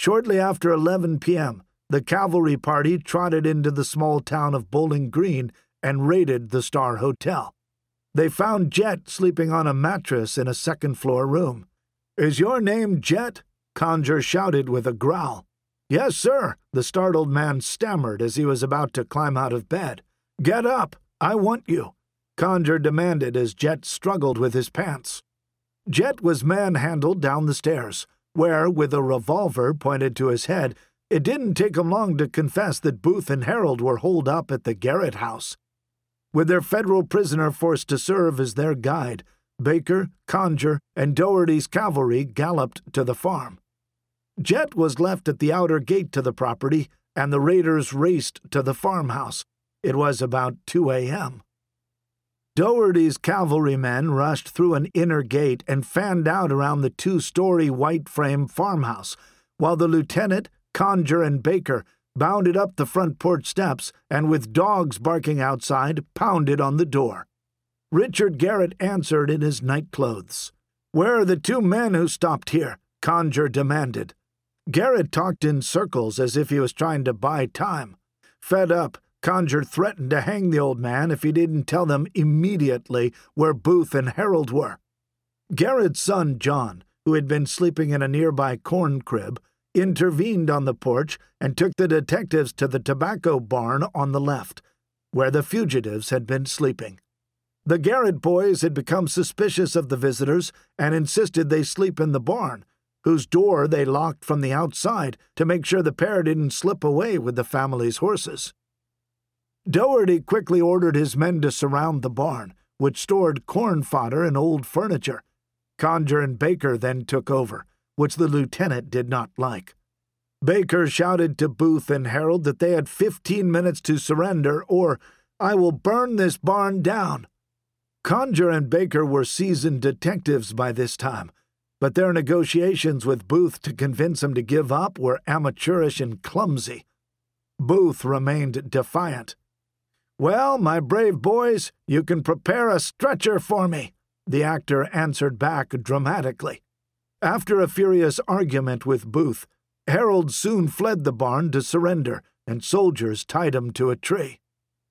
Shortly after 11 p.m., the cavalry party trotted into the small town of Bowling Green and raided the Star Hotel. They found Jet sleeping on a mattress in a second-floor room. "Is your name Jet?" Conger shouted with a growl. "Yes, sir," the startled man stammered as he was about to climb out of bed. "Get up! I want you," Conger demanded as Jet struggled with his pants. Jet was manhandled down the stairs, where, with a revolver pointed to his head, it didn't take him long to confess that Booth and Harold were holed up at the Garrett house. With their federal prisoner forced to serve as their guide, Baker, Conger, and Dougherty's cavalry galloped to the farm. Jet was left at the outer gate to the property, and the raiders raced to the farmhouse. It was about 2 a.m. Dougherty's cavalrymen rushed through an inner gate and fanned out around the 2-story white-frame farmhouse, while the lieutenant, Conger, and Baker bounded up the front porch steps and, with dogs barking outside, pounded on the door. Richard Garrett answered in his nightclothes. "Where are the 2 men who stopped here?" Conger demanded. Garrett talked in circles as if he was trying to buy time. Fed up, Conger threatened to hang the old man if he didn't tell them immediately where Booth and Harold were. Garrett's son, John, who had been sleeping in a nearby corn crib, intervened on the porch and took the detectives to the tobacco barn on the left, where the fugitives had been sleeping. The Garrett boys had become suspicious of the visitors and insisted they sleep in the barn, whose door they locked from the outside to make sure the pair didn't slip away with the family's horses. Dougherty quickly ordered his men to surround the barn, which stored corn fodder and old furniture. Conger and Baker then took over, which the lieutenant did not like. Baker shouted to Booth and Harold that they had 15 minutes to surrender, or "I will burn this barn down." Conger and Baker were seasoned detectives by this time, but their negotiations with Booth to convince him to give up were amateurish and clumsy. Booth remained defiant. "Well, my brave boys, you can prepare a stretcher for me," the actor answered back dramatically. After a furious argument with Booth, Harold soon fled the barn to surrender, and soldiers tied him to a tree.